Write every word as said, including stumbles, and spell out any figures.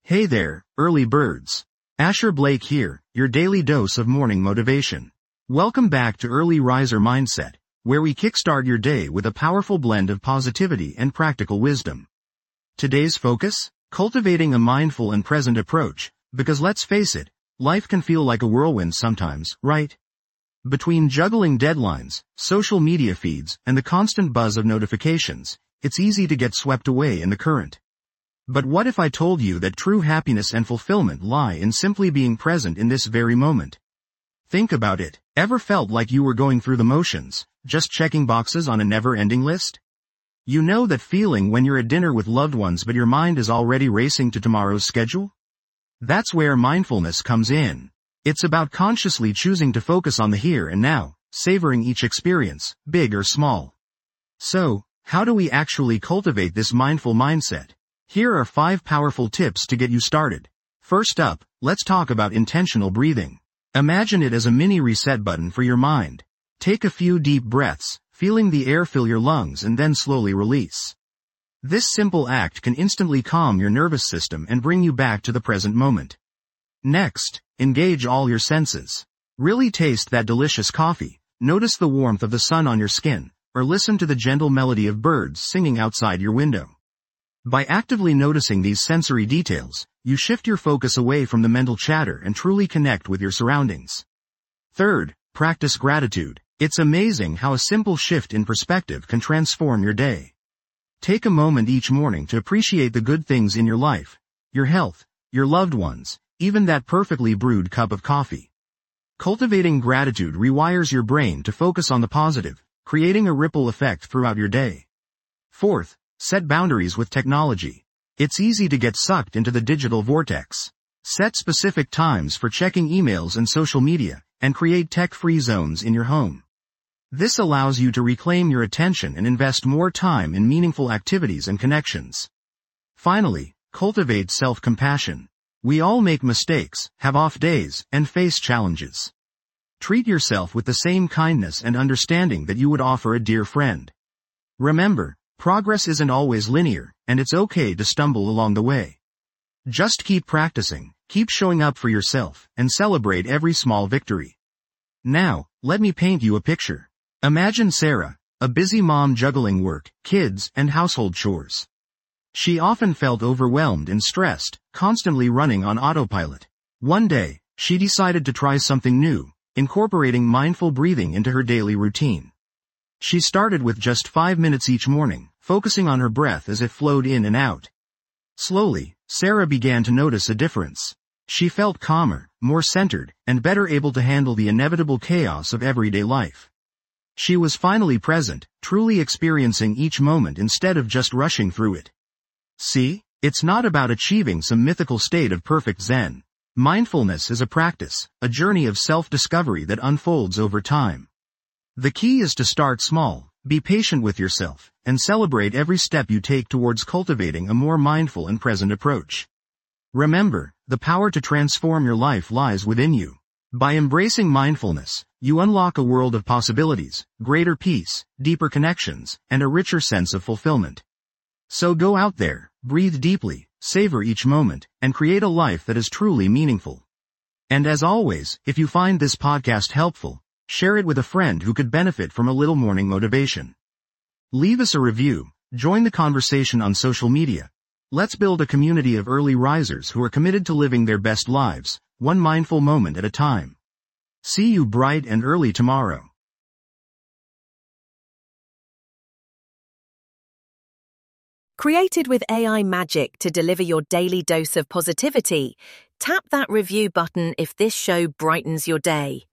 Hey there, early birds. Asher Blake here, your daily dose of morning motivation. Welcome back to Early Riser Mindset, where we kickstart your day with a powerful blend of positivity and practical wisdom. Today's focus? Cultivating a mindful and present approach, because let's face it, life can feel like a whirlwind sometimes, right? Between juggling deadlines, social media feeds, and the constant buzz of notifications, it's easy to get swept away in the current. But what if I told you that true happiness and fulfillment lie in simply being present in this very moment? Think about it. Ever felt like you were going through the motions, just checking boxes on a never-ending list? You know that feeling when you're at dinner with loved ones but your mind is already racing to tomorrow's schedule? That's where mindfulness comes in. It's about consciously choosing to focus on the here and now, savoring each experience, big or small. So, how do we actually cultivate this mindful mindset? Here are five powerful tips to get you started. First up, let's talk about intentional breathing. Imagine it as a mini reset button for your mind. Take a few deep breaths, feeling the air fill your lungs and then slowly release. This simple act can instantly calm your nervous system and bring you back to the present moment. Next, engage all your senses. Really taste that delicious coffee, notice the warmth of the sun on your skin, or listen to the gentle melody of birds singing outside your window. By actively noticing these sensory details, you shift your focus away from the mental chatter and truly connect with your surroundings. Third, practice gratitude. It's amazing how a simple shift in perspective can transform your day. Take a moment each morning to appreciate the good things in your life, your health, your loved ones, even that perfectly brewed cup of coffee. Cultivating gratitude rewires your brain to focus on the positive, creating a ripple effect throughout your day. Fourth, set boundaries with technology. It's easy to get sucked into the digital vortex. Set specific times for checking emails and social media, and create tech-free zones in your home. This allows you to reclaim your attention and invest more time in meaningful activities and connections. Finally, cultivate self-compassion. We all make mistakes, have off days, and face challenges. Treat yourself with the same kindness and understanding that you would offer a dear friend. Remember, progress isn't always linear, and it's okay to stumble along the way. Just keep practicing, keep showing up for yourself, and celebrate every small victory. Now, let me paint you a picture. Imagine Sarah, a busy mom juggling work, kids, and household chores. She often felt overwhelmed and stressed, constantly running on autopilot. One day, she decided to try something new, incorporating mindful breathing into her daily routine. She started with just five minutes each morning, focusing on her breath as it flowed in and out. Slowly, Sarah began to notice a difference. She felt calmer, more centered, and better able to handle the inevitable chaos of everyday life. She was finally present, truly experiencing each moment instead of just rushing through it. See, it's not about achieving some mythical state of perfect zen. Mindfulness is a practice, a journey of self-discovery that unfolds over time. The key is to start small, be patient with yourself, and celebrate every step you take towards cultivating a more mindful and present approach. Remember, the power to transform your life lies within you. By embracing mindfulness, you unlock a world of possibilities, greater peace, deeper connections, and a richer sense of fulfillment. So go out there, breathe deeply, savor each moment, and create a life that is truly meaningful. And as always, if you find this podcast helpful, share it with a friend who could benefit from a little morning motivation. Leave us a review, join the conversation on social media. Let's build a community of early risers who are committed to living their best lives, one mindful moment at a time. See you bright and early tomorrow. Created with A I magic to deliver your daily dose of positivity, tap that review button if this show brightens your day.